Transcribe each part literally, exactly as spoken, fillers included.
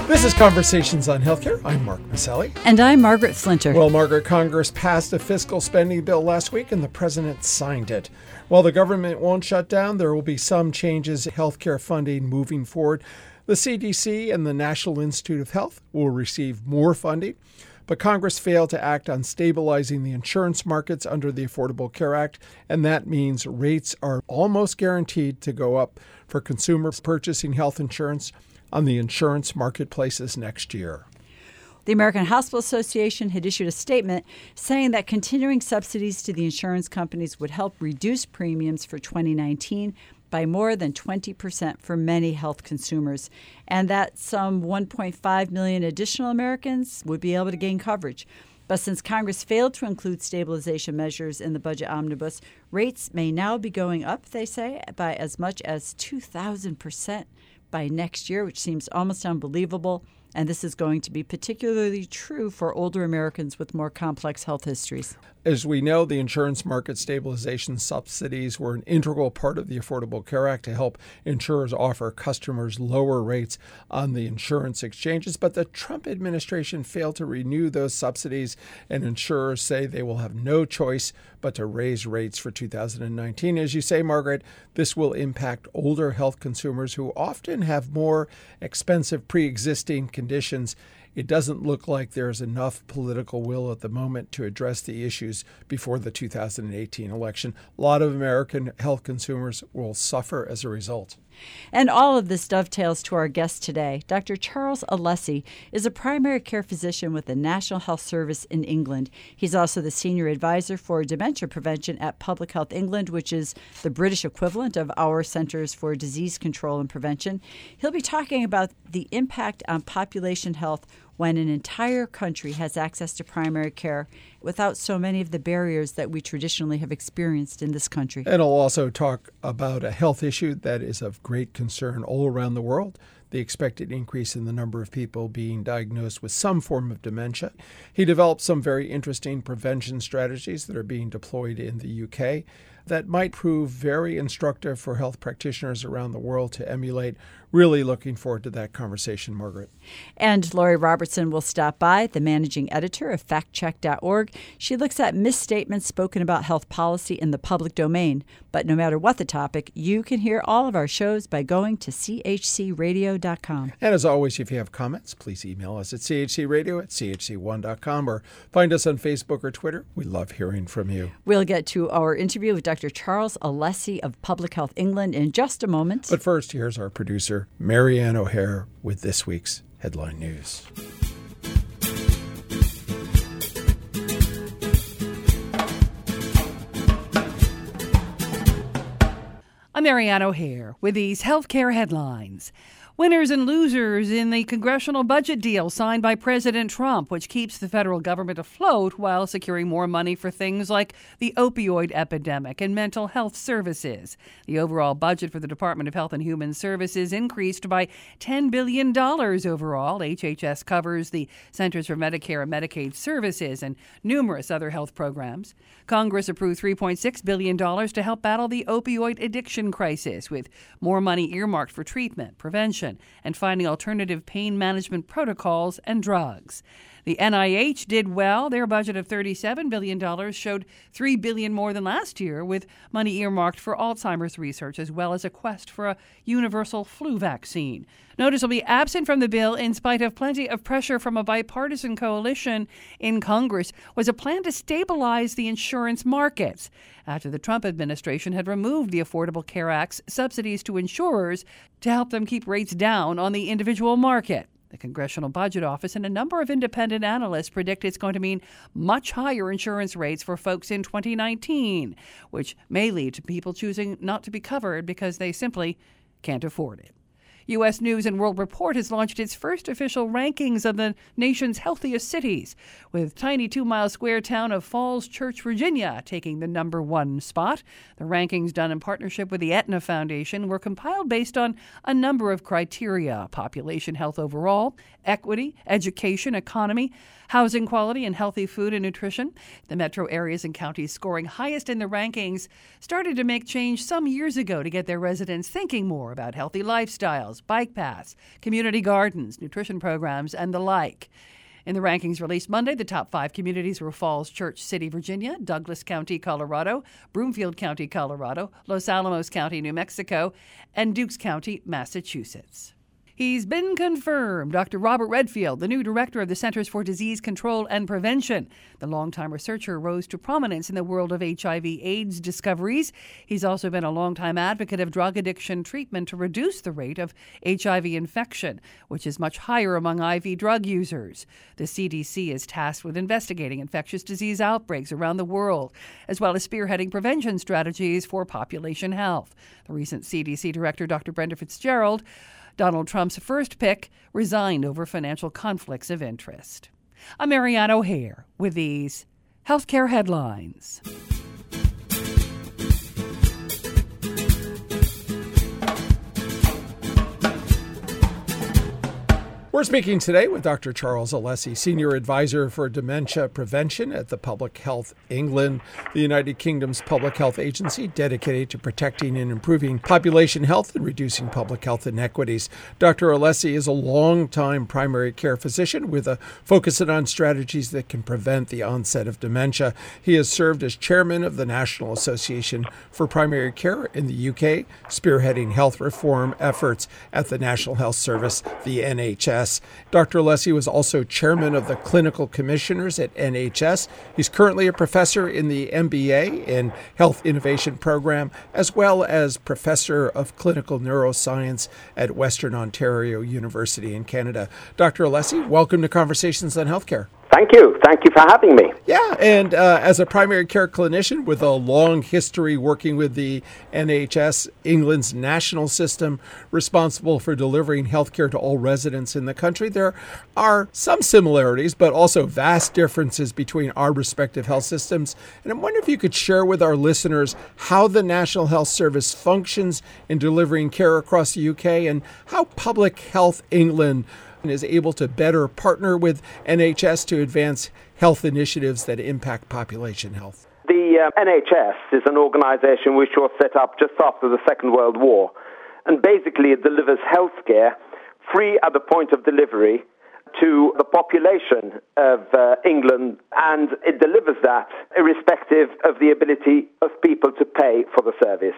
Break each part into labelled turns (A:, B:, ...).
A: This is Conversations on Healthcare. I'm Mark Maselli.
B: And I'm Margaret Flinter.
A: Well, Margaret, Congress passed a fiscal spending bill last week and the president signed it. While the government won't shut down, there will be some changes in healthcare funding moving forward. The C D C and the National Institute of Health will receive more funding, but Congress failed to act on stabilizing the insurance markets under the Affordable Care Act, and that means rates are almost guaranteed to go up for consumers purchasing health insurance on the insurance marketplaces next year.
B: The American Hospital Association had issued a statement saying that continuing subsidies to the insurance companies would help reduce premiums for twenty nineteen by more than twenty percent for many health consumers, and that some one point five million additional Americans would be able to gain coverage. But since Congress failed to include stabilization measures in the budget omnibus, rates may now be going up, they say, by as much as two thousand percent by next year, which seems almost unbelievable. And this is going to be particularly true for older Americans with more complex health histories.
A: As we know, the insurance market stabilization subsidies were an integral part of the Affordable Care Act to help insurers offer customers lower rates on the insurance exchanges. But the Trump administration failed to renew those subsidies, and insurers say they will have no choice but to raise rates for two thousand nineteen. As you say, Margaret, this will impact older health consumers who often have more expensive pre-existing conditions. It doesn't look like there's enough political will at the moment to address the issues before the two thousand eighteen election. A lot of American health consumers will suffer as a result.
B: And all of this dovetails to our guest today. Doctor Charles Alessi is a primary care physician with the National Health Service in England. He's also the senior advisor for dementia prevention at Public Health England, which is the British equivalent of our Centers for Disease Control and Prevention. He'll be talking about the impact on population health when an entire country has access to primary care without so many of the barriers that we traditionally have experienced in this country.
A: And I'll also talk about a health issue that is of great concern all around the world, the expected increase in the number of people being diagnosed with some form of dementia. He developed some very interesting prevention strategies that are being deployed in the U K that might prove very instructive for health practitioners around the world to emulate. Really looking forward to that conversation, Margaret.
B: And Lori Robertson will stop by, the managing editor of fact check dot org. She looks at misstatements spoken about health policy in the public domain. But no matter what the topic, you can hear all of our shows by going to c h c radio dot com.
A: And as always, if you have comments, please email us at c h c radio at c h c one dot com or find us on Facebook or Twitter. We love hearing from you.
B: We'll get to our interview with Doctor Charles Alessi of Public Health England in just a moment.
A: But first, here's our producer, Marianne O'Hare, with this week's headline news.
C: I'm Marianne O'Hare with these healthcare headlines. Winners and losers in the congressional budget deal signed by President Trump, which keeps the federal government afloat while securing more money for things like the opioid epidemic and mental health services. The overall budget for the Department of Health and Human Services increased by ten billion dollars overall. H H S covers the Centers for Medicare and Medicaid Services and numerous other health programs. Congress approved three point six billion dollars to help battle the opioid addiction crisis, with more money earmarked for treatment, prevention, and finding alternative pain management protocols and drugs. The N I H did well. Their budget of thirty-seven billion dollars showed three billion dollars more than last year, with money earmarked for Alzheimer's research as well as a quest for a universal flu vaccine. Noticeably absent from the bill, in spite of plenty of pressure from a bipartisan coalition in Congress, was a plan to stabilize the insurance markets after the Trump administration had removed the Affordable Care Act's subsidies to insurers to help them keep rates down on the individual market. The Congressional Budget Office and a number of independent analysts predict it's going to mean much higher insurance rates for folks in twenty nineteen, which may lead to people choosing not to be covered because they simply can't afford it. U S News and World Report has launched its first official rankings of the nation's healthiest cities, with tiny two-mile square town of Falls Church, Virginia, taking the number one spot. The rankings, done in partnership with the Aetna Foundation, were compiled based on a number of criteria: population health overall, equity, education, economy, housing quality, and healthy food and nutrition. The metro areas and counties scoring highest in the rankings started to make change some years ago to get their residents thinking more about healthy lifestyles, trails, bike paths, community gardens, nutrition programs, and the like. In the rankings released Monday, the top five communities were Falls Church City, Virginia, Douglas County, Colorado, Broomfield County, Colorado, Los Alamos County, New Mexico, and Dukes County, Massachusetts. He's been confirmed. Doctor Robert Redfield, the new director of the Centers for Disease Control and Prevention. The longtime researcher rose to prominence in the world of H I V AIDS discoveries. He's also been a longtime advocate of drug addiction treatment to reduce the rate of H I V infection, which is much higher among I V drug users. The C D C is tasked with investigating infectious disease outbreaks around the world, as well as spearheading prevention strategies for population health. The recent C D C director, Doctor Brenda Fitzgerald, Donald Trump's first pick, resigned over financial conflicts of interest. I'm Marianne O'Hare with these healthcare headlines.
A: We're speaking today with Doctor Charles Alessi, Senior Advisor for Dementia Prevention at the Public Health England, the United Kingdom's public health agency dedicated to protecting and improving population health and reducing public health inequities. Doctor Alessi is a long-time primary care physician with a focus on strategies that can prevent the onset of dementia. He has served as chairman of the National Association for Primary Care in the U K, spearheading health reform efforts at the National Health Service, the N H S. Doctor Alessi was also chairman of the clinical commissioners at N H S. He's currently a professor in the M B A in Health Innovation Program, as well as professor of clinical neuroscience at Western Ontario University in Canada. Doctor Alessi, welcome to Conversations on Healthcare.
D: Thank you. Thank you for having me.
A: Yeah, and uh, as a primary care clinician with a long history working with the N H S, England's national system responsible for delivering healthcare to all residents in the country, there are some similarities, but also vast differences between our respective health systems. And I'm wondering if you could share with our listeners how the National Health Service functions in delivering care across the U K and how Public Health England is able to better partner with N H S to advance health initiatives that impact population health.
D: The uh, N H S is an organization which was set up just after the Second World War, and basically it delivers healthcare free at the point of delivery to the population of uh, England, and it delivers that irrespective of the ability of people to pay for the service.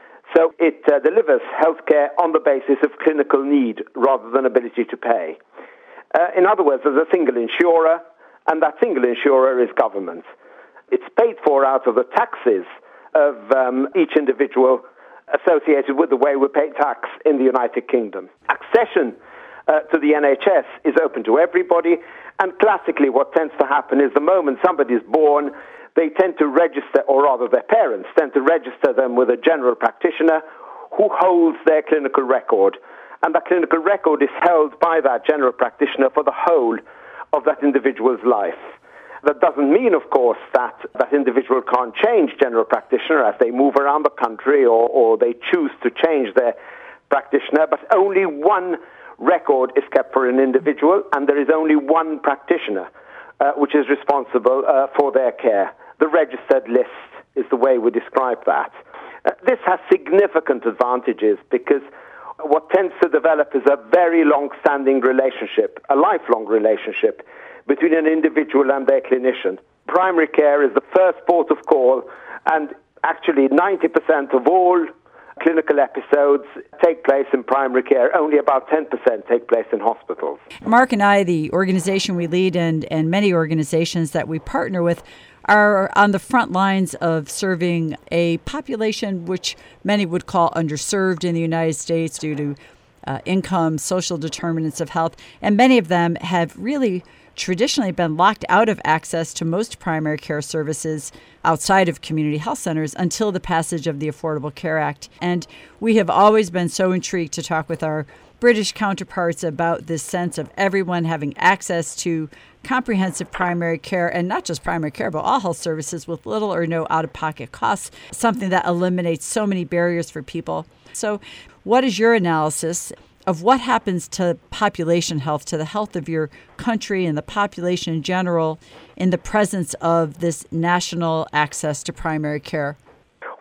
D: So it uh, delivers healthcare on the basis of clinical need rather than ability to pay. Uh, in other words, there's a single insurer, and that single insurer is government. It's paid for out of the taxes of um, each individual associated with the way we pay tax in the United Kingdom. Accession uh, to the N H S is open to everybody, and classically what tends to happen is the moment somebody is born, they tend to register, or rather their parents tend to register them with a general practitioner who holds their clinical record. And that clinical record is held by that general practitioner for the whole of that individual's life. That doesn't mean, of course, that that individual can't change general practitioner as they move around the country or, or they choose to change their practitioner, but only one record is kept for an individual, and there is only one practitioner Uh, which is responsible uh, for their care. The registered list is the way we describe that. Uh, this has significant advantages because what tends to develop is a very long-standing relationship, a lifelong relationship between an individual and their clinician. Primary care is the first port of call, and actually ninety percent of all clinical episodes take place in primary care. Only about ten percent take place in hospitals.
B: Mark and I, the organization we lead and, and many organizations that we partner with, are on the front lines of serving a population which many would call underserved in the United States due to uh, income, social determinants of health. And many of them have really traditionally been locked out of access to most primary care services outside of community health centers until the passage of the Affordable Care Act. And we have always been so intrigued to talk with our British counterparts about this sense of everyone having access to comprehensive primary care, and not just primary care, but all health services with little or no out-of-pocket costs, something that eliminates so many barriers for people. So what is your analysis of what happens to population health, to the health of your country and the population in general, in the presence of this national access to primary care?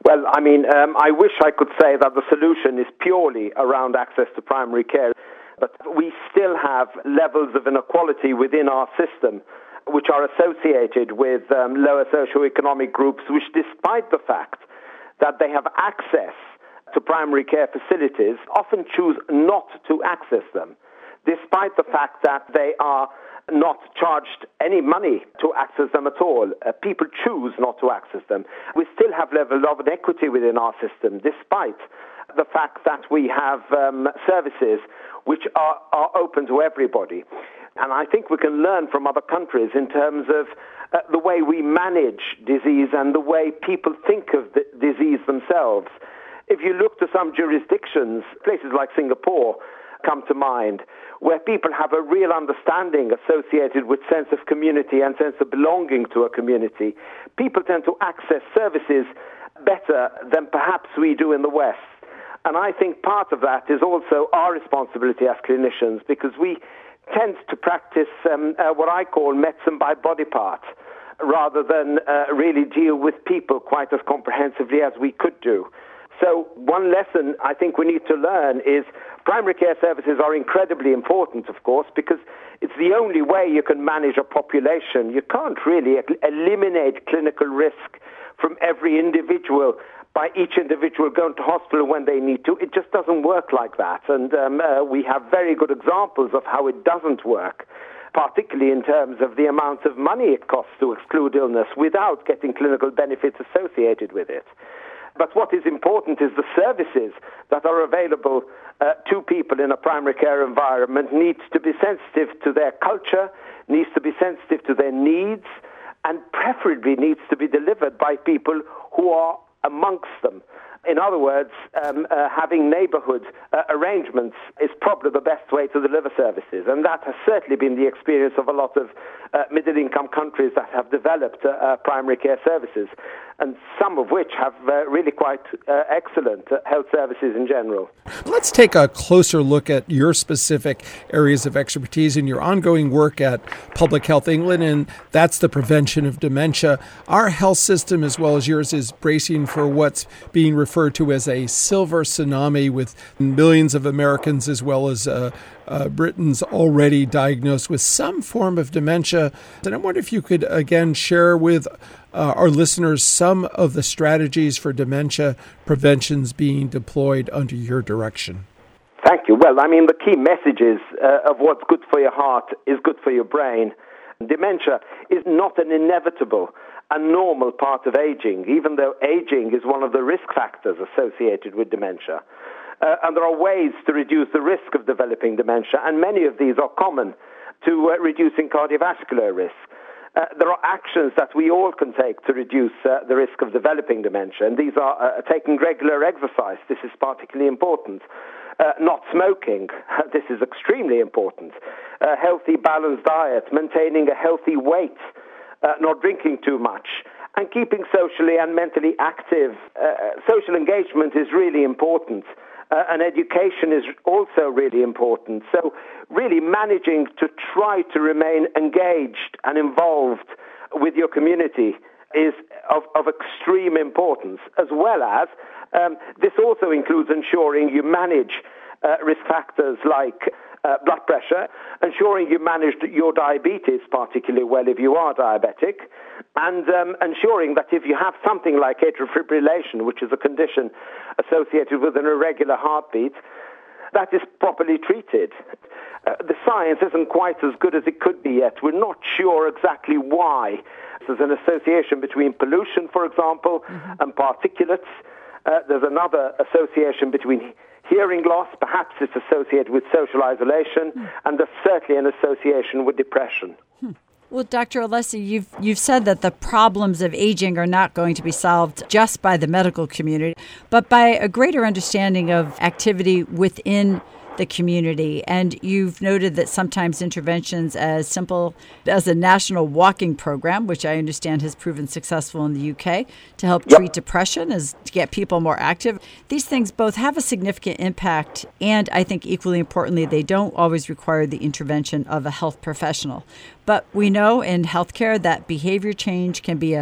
D: Well, I mean, um, I wish I could say that the solution is purely around access to primary care, but we still have levels of inequality within our system which are associated with um, lower socioeconomic groups, which, despite the fact that they have access to primary care facilities, often choose not to access them, despite the fact that they are not charged any money to access them at all. Uh, people choose not to access them. We still have levels of inequity within our system, despite the fact that we have um, services which are, are open to everybody. And I think we can learn from other countries in terms of uh, the way we manage disease and the way people think of the disease themselves. If you look to some jurisdictions, places like Singapore come to mind, where people have a real understanding associated with sense of community and sense of belonging to a community. People tend to access services better than perhaps we do in the West. And I think part of that is also our responsibility as clinicians, because we tend to practice um, uh, what I call medicine by body part, rather than uh, really deal with people quite as comprehensively as we could do. So one lesson I think we need to learn is primary care services are incredibly important, of course, because it's the only way you can manage a population. You can't really eliminate clinical risk from every individual by each individual going to hospital when they need to. It just doesn't work like that. And um, uh, we have very good examples of how it doesn't work, particularly in terms of the amount of money it costs to exclude illness without getting clinical benefits associated with it. But what is important is the services that are available uh, to people in a primary care environment needs to be sensitive to their culture, needs to be sensitive to their needs, and preferably needs to be delivered by people who are amongst them. In other words, um, uh, having neighbourhood uh, arrangements is probably the best way to deliver services, and that has certainly been the experience of a lot of uh, middle-income countries that have developed uh, uh, primary care services, and some of which have uh, really quite uh, excellent uh, health services in general.
A: Let's take a closer look at your specific areas of expertise in your ongoing work at Public Health England, and that's the prevention of dementia. Our health system, as well as yours, is bracing for what's being referred to as a silver tsunami, with millions of Americans as well as uh, uh, Britons already diagnosed with some form of dementia. And I wonder if you could, again, share with uh, our listeners some of the strategies for dementia preventions being deployed under your direction.
D: Thank you. Well, I mean, the key message is uh, of what's good for your heart is good for your brain. Dementia is not an inevitable and normal part of aging, even though aging is one of the risk factors associated with dementia. Uh, and there are ways to reduce the risk of developing dementia, and many of these are common to uh, reducing cardiovascular risk. Uh, there are actions that we all can take to reduce uh, the risk of developing dementia, and these are uh, taking regular exercise. This is particularly important. Uh, not smoking. This is extremely important. A healthy, balanced diet, maintaining a healthy weight, uh, not drinking too much, and keeping socially and mentally active. Uh, social engagement is really important, uh, and education is also really important. So really managing to try to remain engaged and involved with your community is of, of extreme importance, as well as um, this also includes ensuring you manage uh, risk factors like uh, blood pressure, ensuring you manage your diabetes particularly well if you are diabetic, and um, ensuring that if you have something like atrial fibrillation, which is a condition associated with an irregular heartbeat, that is properly treated. Uh, the science isn't quite as good as it could be yet. We're not sure exactly why. There's an association between pollution, for example, mm-hmm. and particulates. Uh, there's another association between hearing loss. Perhaps it's associated with social isolation, mm. and there's certainly an association with depression.
B: Hmm. Well, Doctor Alessi, you've you've said that the problems of aging are not going to be solved just by the medical community, but by a greater understanding of activity within the community. And you've noted that sometimes interventions as simple as a national walking program, which I understand has proven successful in the U K to help yep. treat depression, is to get people more active. These things both have a significant impact, and I think equally importantly, they don't always require the intervention of a health professional. But we know in healthcare that behavior change can be a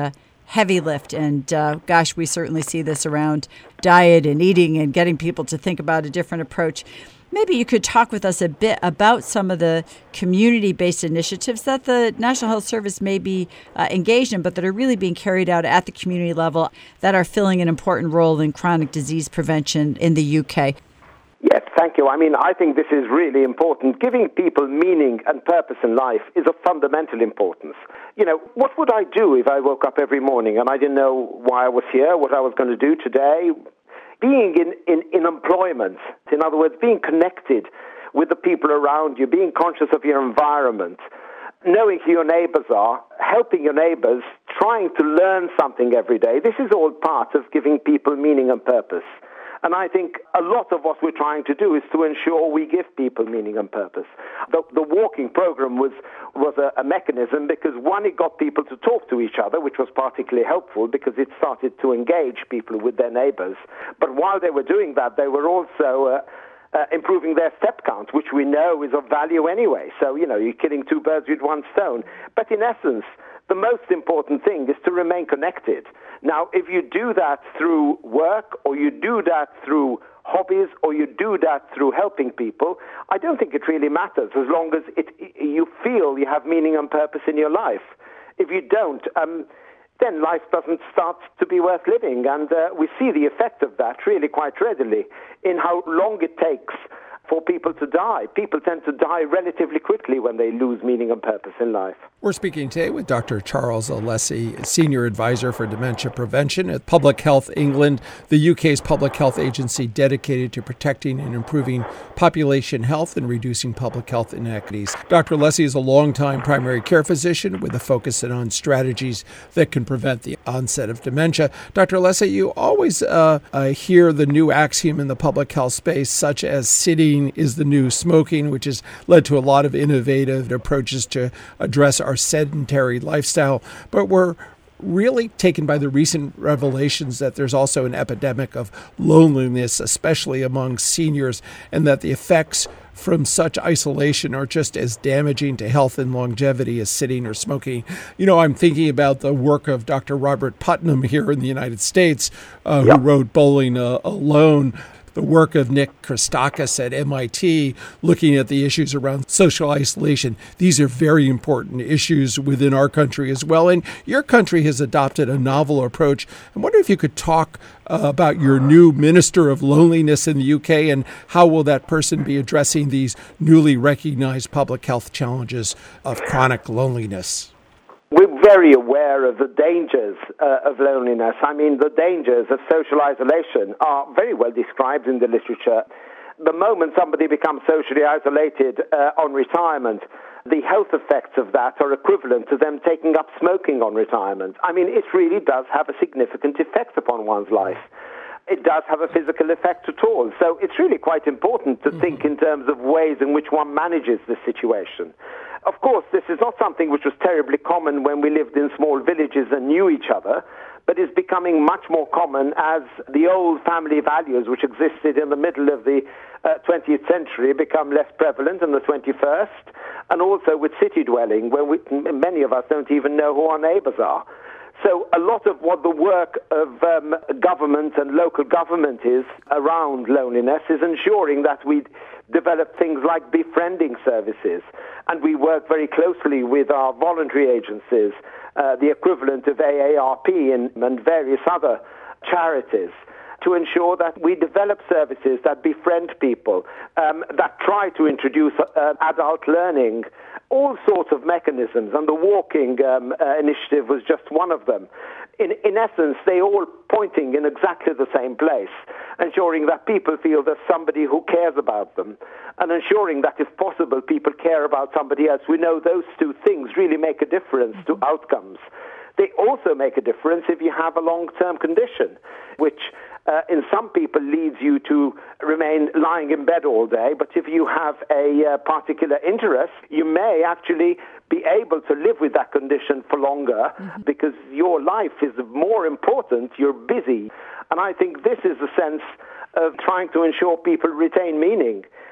B: heavy lift. And uh, gosh, we certainly see this around diet and eating and getting people to think about a different approach. Maybe you could talk with us a bit about some of the community-based initiatives that the National Health Service may be uh, engaged in, but that are really being carried out at the community level that are filling an important role in chronic disease prevention in the U K.
D: Yes, thank you. I mean, I think this is really important. Giving people meaning and purpose in life is of fundamental importance. You know, what would I do if I woke up every morning and I didn't know why I was here, what I was going to do today? Being in, in, in employment, in other words, being connected with the people around you, being conscious of your environment, knowing who your neighbors are, helping your neighbors, trying to learn something every day. This is all part of giving people meaning and purpose. And I think a lot of what we're trying to do is to ensure we give people meaning and purpose. The, the walking program was, was a, a mechanism because, one, it got people to talk to each other, which was particularly helpful because it started to engage people with their neighbors. But while they were doing that, they were also uh, uh, improving their step count, which we know is of value anyway. So, you know, you're killing two birds with one stone. But in essence, the most important thing is to remain connected. Now, if you do that through work, or you do that through hobbies, or you do that through helping people, I don't think it really matters as long as it, you feel you have meaning and purpose in your life. If you don't, um, then life doesn't start to be worth living. And uh, we see the effect of that really quite readily in how long it takes for people to die. People tend to die relatively quickly when they lose meaning and purpose in life.
A: We're speaking today with Doctor Charles Alessi, Senior Advisor for Dementia Prevention at Public Health England, the U K's public health agency dedicated to protecting and improving population health and reducing public health inequities. Doctor Alessi is a longtime primary care physician with a focus on strategies that can prevent the onset of dementia. Doctor Alessi, you always uh, uh, hear the new axiom in the public health space, such as sitting is the new smoking, which has led to a lot of innovative approaches to address our sedentary lifestyle. But we're really taken by the recent revelations that there's also an epidemic of loneliness, especially among seniors, and that the effects from such isolation are just as damaging to health and longevity as sitting or smoking. You know, I'm thinking about the work of Doctor Robert Putnam here in the United States, uh, yep. who wrote Bowling uh, Alone. The work of Nick Christakis at M I T, looking at the issues around social isolation. These are very important issues within our country as well. And your country has adopted a novel approach. I wonder if you could talk uh, about your new Minister of Loneliness in the U K and how will that person be addressing these newly recognized public health challenges of chronic loneliness?
D: We're very aware of the dangers uh, of loneliness. I mean, the dangers of social isolation are very well described in the literature. The moment somebody becomes socially isolated uh, on retirement, the health effects of that are equivalent to them taking up smoking on retirement. I mean, it really does have a significant effect upon one's life. It does have a physical effect at all. So it's really quite important to think in terms of ways in which one manages this situation. Of course, this is not something which was terribly common when we lived in small villages and knew each other, but is becoming much more common as the old family values which existed in the middle of the uh, twentieth century become less prevalent in the twenty-first, and also with city dwelling, where we, many of us don't even know who our neighbors are. So a lot of what the work of um, government and local government is around loneliness is ensuring that we develop things like befriending services. And we work very closely with our voluntary agencies, uh, the equivalent of A A R P and, and various other charities, to ensure that we develop services that befriend people, um, that try to introduce uh, adult learning, all sorts of mechanisms, and the walking um, uh, initiative was just one of them. In, in essence, they all pointing in exactly the same place, ensuring that people feel there's somebody who cares about them, and ensuring that, if possible, people care about somebody else. We know those two things really make a difference to outcomes. They also make a difference if you have a long-term condition, which uh, in some people leads you to remain lying in bed all day. But if you have a uh, particular interest, you may actually be able to live with that condition for longer mm-hmm. because your life is more important, you're busy. And I think this is a sense of trying to ensure people retain meaning.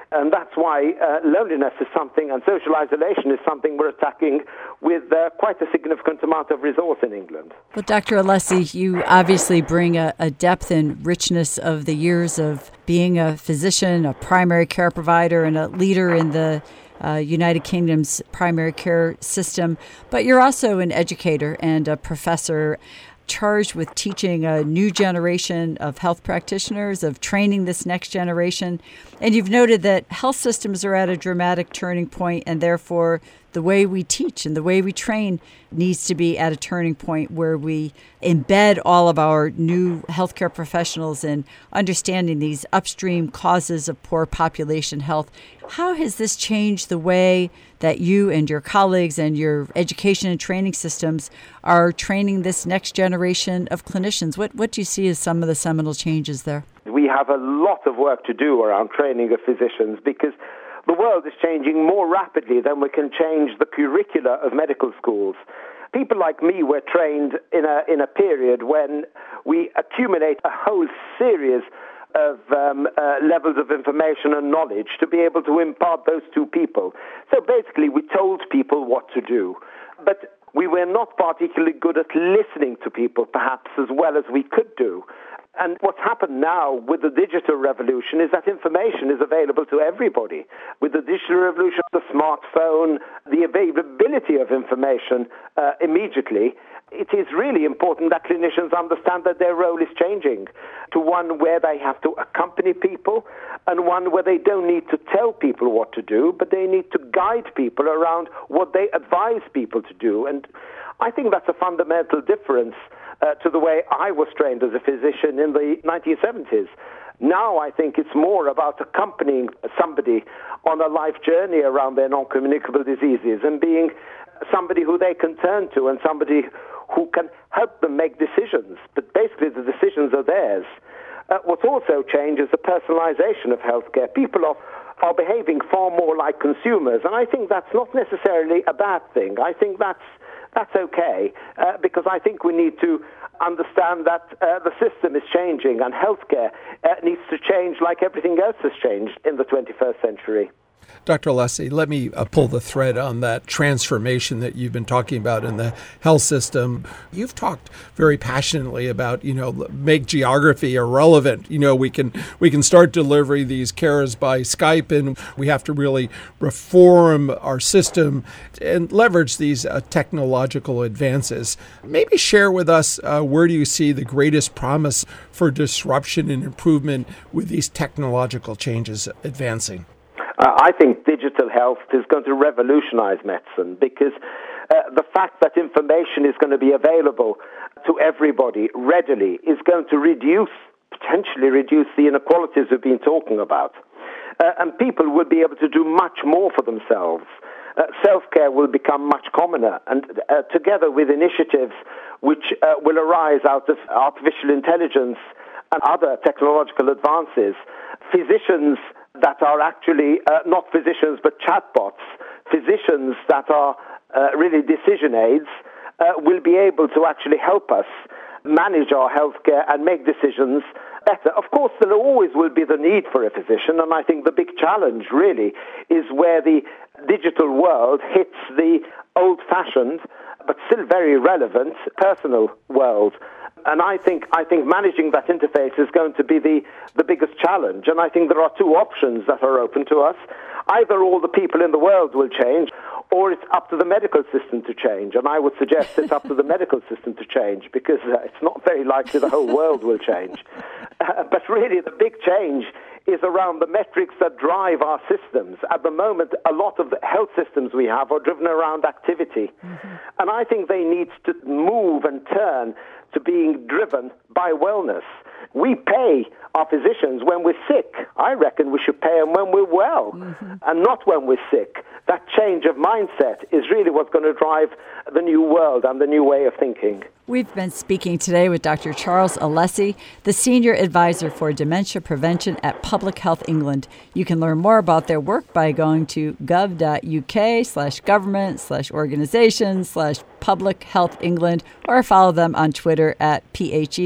D: And that's why uh, loneliness is something, and social isolation is something we're attacking with uh, quite a significant amount of resource in England.
B: Well, Doctor Alessi, you obviously bring a, a depth and richness of the years of being a physician, a primary care provider, and a leader in the uh, United Kingdom's primary care system. But you're also an educator and a professor charged with teaching a new generation of health practitioners, of training this next generation. And you've noted that health systems are at a dramatic turning point, and therefore the way we teach and the way we train needs to be at a turning point where we embed all of our new healthcare professionals in understanding these upstream causes of poor population health. How has this changed the way that you and your colleagues and your education and training systems are training this next generation of clinicians? What what do you see as some of the seminal changes there?
D: We have a lot of work to do around training of physicians because the world is changing more rapidly than we can change the curricula of medical schools. People like me were trained in a in a period when we accumulate a whole series of um, uh, levels of information and knowledge to be able to impart those to people. So basically, we told people what to do. But we were not particularly good at listening to people, perhaps, as well as we could do. And what's happened now with the digital revolution is that information is available to everybody. With the digital revolution, the smartphone, the availability of information uh, immediately, it is really important that clinicians understand that their role is changing to one where they have to accompany people and one where they don't need to tell people what to do, but they need to guide people around what they advise people to do. And I think that's a fundamental difference Uh, to the way I was trained as a physician in the nineteen seventies. Now I think it's more about accompanying somebody on a life journey around their non-communicable diseases and being somebody who they can turn to and somebody who can help them make decisions. But basically the decisions are theirs. Uh, what's also changed is the personalization of healthcare. People are, are behaving far more like consumers, and I think that's not necessarily a bad thing. I think that's That's okay, uh, because I think we need to understand that uh, the system is changing and healthcare uh, needs to change like everything else has changed in the twenty-first century.
A: Doctor Alessi, let me uh, pull the thread on that transformation that you've been talking about in the health system. You've talked very passionately about, you know, make geography irrelevant. You know, we can we can start delivering these cares by Skype, and we have to really reform our system and leverage these uh, technological advances. Maybe share with us uh, where do you see the greatest promise for disruption and improvement with these technological changes advancing?
D: Uh, I think digital health is going to revolutionize medicine because uh, the fact that information is going to be available to everybody readily is going to reduce, potentially reduce the inequalities we've been talking about. Uh, and people will be able to do much more for themselves. Uh, self-care will become much commoner, and uh, together with initiatives which uh, will arise out of artificial intelligence and other technological advances, physicians that are actually uh, not physicians but chatbots, physicians that are uh, really decision aids, uh, will be able to actually help us manage our healthcare and make decisions better. Of course, there always will be the need for a physician, and I think the big challenge really is where the digital world hits the old-fashioned but still very relevant personal world. And I think I think managing that interface is going to be the, the biggest challenge. And I think there are two options that are open to us. Either all the people in the world will change, or it's up to the medical system to change. And I would suggest it's up to the medical system to change, because uh, it's not very likely the whole world will change. Uh, but really the big change is around the metrics that drive our systems. At the moment, a lot of the health systems we have are driven around activity. Mm-hmm. And I think they need to move and turn to being driven by wellness. We pay our physicians when we're sick. I reckon we should pay them when we're well, mm-hmm. and not when we're sick. That change of mindset is really what's going to drive the new world and the new way of thinking.
B: We've been speaking today with Doctor Charles Alessi, the Senior Advisor for Dementia Prevention at Public Health England. You can learn more about their work by going to gov.uk slash government slash organization slash Public Health England, or follow them on Twitter at P H E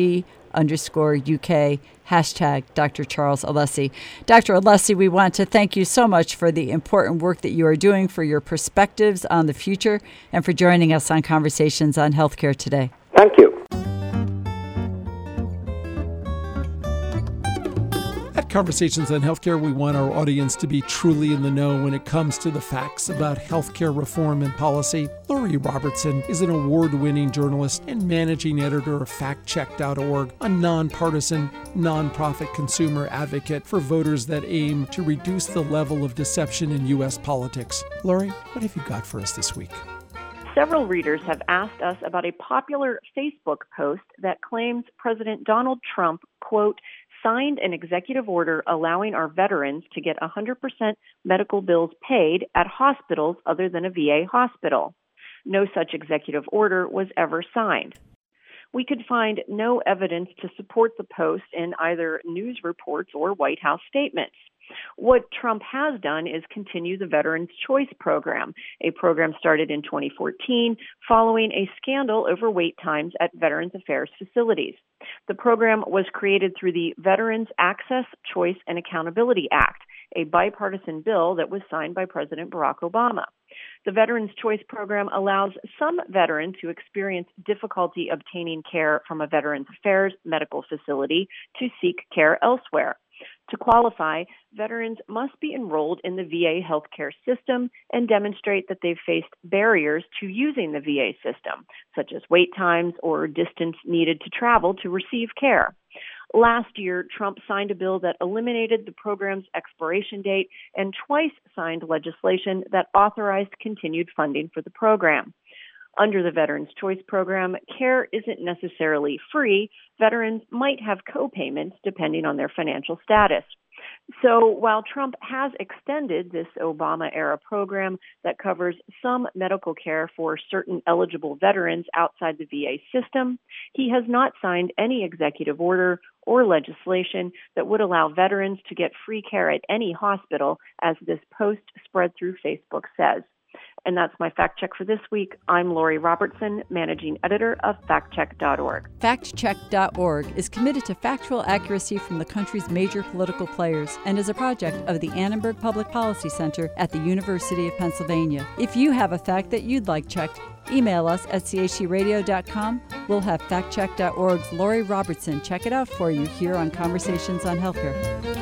B: underscore UK, hashtag Doctor Charles Alessi. Doctor Alessi, we want to thank you so much for the important work that you are doing, for your perspectives on the future, and for joining us on Conversations on Healthcare today.
D: Thank you.
A: At Conversations on Healthcare, we want our audience to be truly in the know when it comes to the facts about healthcare reform and policy. Lori Robertson is an award-winning journalist and managing editor of fact check dot org, a nonpartisan, nonprofit consumer advocate for voters that aim to reduce the level of deception in U S politics. Lori, what have you got for us this week?
E: Several readers have asked us about a popular Facebook post that claims President Donald Trump, quote, signed an executive order allowing our veterans to get one hundred percent medical bills paid at hospitals other than a V A hospital. No such executive order was ever signed. We could find no evidence to support the post in either news reports or White House statements. What Trump has done is continue the Veterans Choice Program, a program started in twenty fourteen following a scandal over wait times at Veterans Affairs facilities. The program was created through the Veterans Access, Choice, and Accountability Act, a bipartisan bill that was signed by President Barack Obama. The Veterans Choice Program allows some veterans who experience difficulty obtaining care from a Veterans Affairs medical facility to seek care elsewhere. To qualify, veterans must be enrolled in the V A healthcare system and demonstrate that they've faced barriers to using the V A system, such as wait times or distance needed to travel to receive care. Last year, Trump signed a bill that eliminated the program's expiration date and twice signed legislation that authorized continued funding for the program. Under the Veterans Choice Program, care isn't necessarily free. Veterans might have co-payments depending on their financial status. So while Trump has extended this Obama-era program that covers some medical care for certain eligible veterans outside the V A system, he has not signed any executive order or legislation that would allow veterans to get free care at any hospital, as this post spread through Facebook says. And that's my fact check for this week. I'm Lori Robertson, managing editor of fact check dot org.
B: fact check dot org is committed to factual accuracy from the country's major political players and is a project of the Annenberg Public Policy Center at the University of Pennsylvania. If you have a fact that you'd like checked, email us at c h c radio dot com. We'll have fact check dot org's Lori Robertson check it out for you here on Conversations on Healthcare.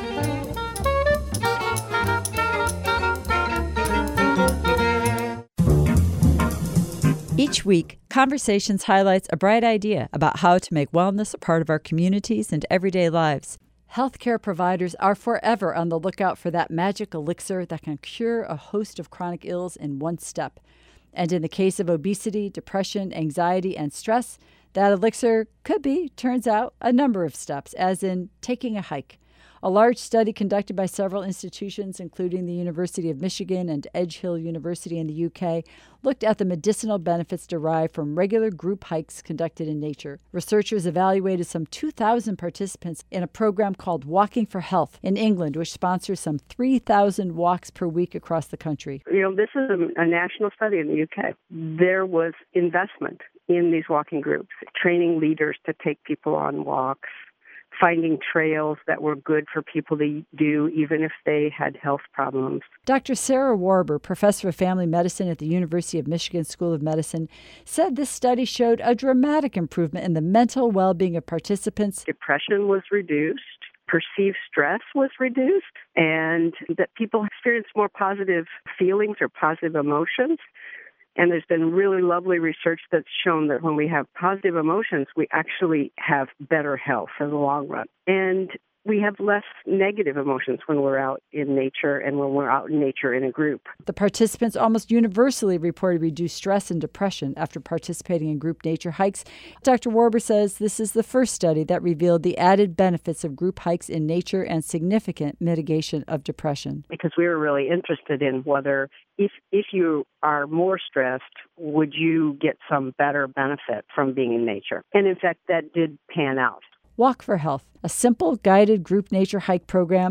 B: Each week, Conversations highlights a bright idea about how to make wellness a part of our communities and everyday lives. Healthcare providers are forever on the lookout for that magic elixir that can cure a host of chronic ills in one step. And in the case of obesity, depression, anxiety, and stress, that elixir could be, turns out, a number of steps, as in taking a hike. A large study conducted by several institutions, including the University of Michigan and Edge Hill University in the U K, looked at the medicinal benefits derived from regular group hikes conducted in nature. Researchers evaluated some two thousand participants in a program called Walking for Health in England, which sponsors some three thousand walks per week across the country.
F: You know, this is a, a national study in the U K. There was investment in these walking groups, training leaders to take people on walks, finding trails that were good for people to do even if they had health problems.
B: Doctor Sarah Warber, professor of family medicine at the University of Michigan School of Medicine, said this study showed a dramatic improvement in the mental well-being of participants.
F: Depression was reduced, perceived stress was reduced, and that people experienced more positive feelings or positive emotions. And there's been really lovely research that's shown that when we have positive emotions, we actually have better health in the long run. And we have less negative emotions when we're out in nature and when we're out in nature in a group.
B: The participants almost universally reported reduced stress and depression after participating in group nature hikes. Doctor Warber says this is the first study that revealed the added benefits of group hikes in nature and significant mitigation of depression.
F: Because we were really interested in whether if if you are more stressed, would you get some better benefit from being in nature? And in fact, that did pan out.
B: Walk for Health, a simple guided group nature hike program, which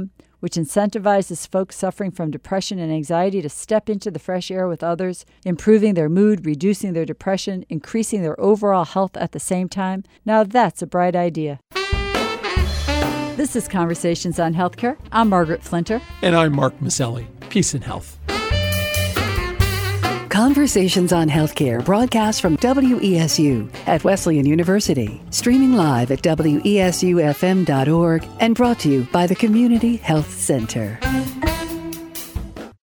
B: which incentivizes folks suffering from depression and anxiety to step into the fresh air with others, improving their mood, reducing their depression, increasing their overall health at the same time. Now that's a bright idea. This is Conversations on Healthcare. I'm Margaret Flinter.
A: And I'm Mark Maselli. Peace and health.
G: Conversations on Healthcare broadcast from W E S U at Wesleyan University, streaming live at W E S U F M dot org and brought to you by the Community Health Center.